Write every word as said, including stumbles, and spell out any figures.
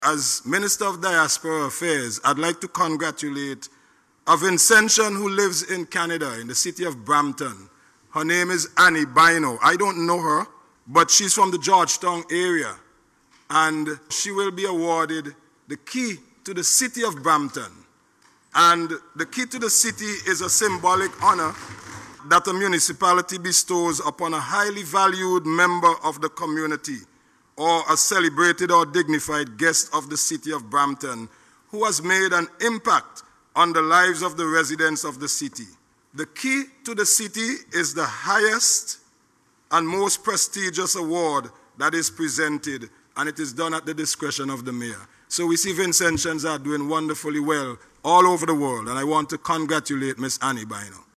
As Minister of Diaspora Affairs, I'd like to congratulate a Vincentian who lives in Canada, in the city of Brampton. Her name is Annie Bino. I don't know her, but she's from the Georgetown area. And she will be awarded the key to the city of Brampton. And the key to the city is a symbolic honor that a municipality bestows upon a highly valued member of the community or a celebrated or dignified guest of the city of Brampton who has made an impact on the lives of the residents of the city. The key to the city is the highest and most prestigious award that is presented, and it is done at the discretion of the mayor. So we see Vincentians are doing wonderfully well all over the world, and I want to congratulate Miss Annie Bino.